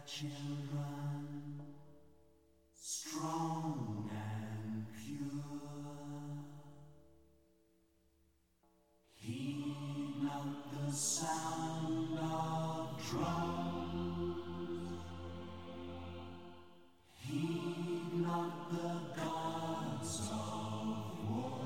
children, strong and pure. Heed not the sound of drums. Heed not the gods of war.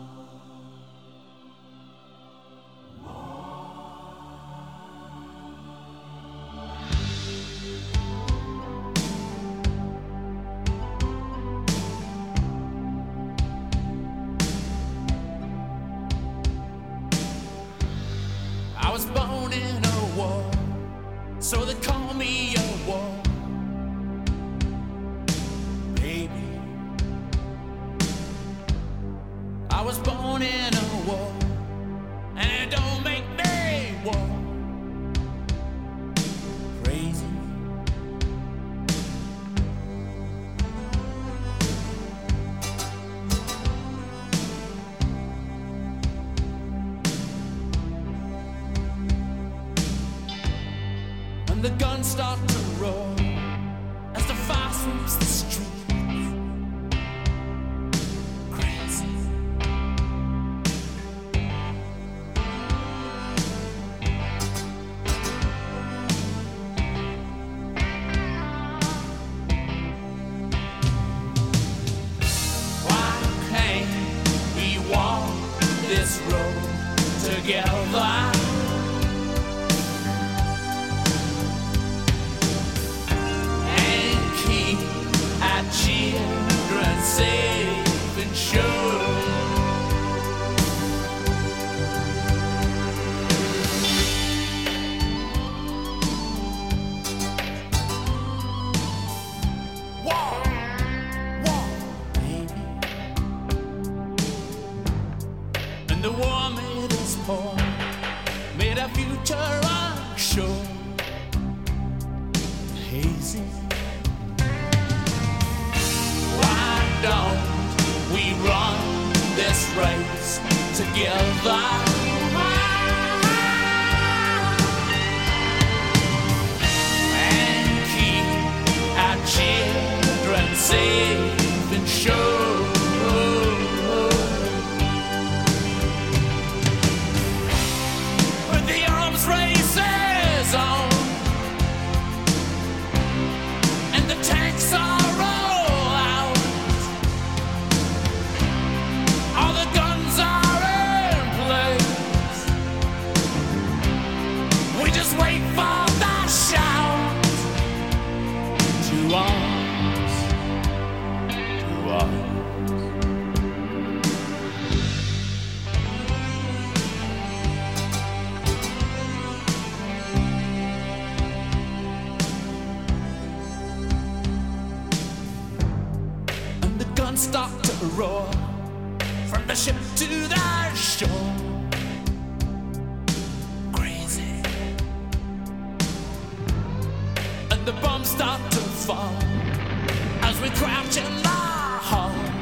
I was born in a war, so they call me a war baby. I was born in a war, and it don't make me war crazy. And the guns start to roar as the fire sweeps the streets. Crazy. Why can't we walk this road together? Children safe and sure. War, war, baby. And the war made us poor, made our future unsure, hazy. Don't we run this race together? And keep our children safe and sure. But the arms races on, and the tanks are wait for the shout to arms, to arms. And the guns start to roar from the ship to the shore. The bombs start to fall as we crouch in the hall.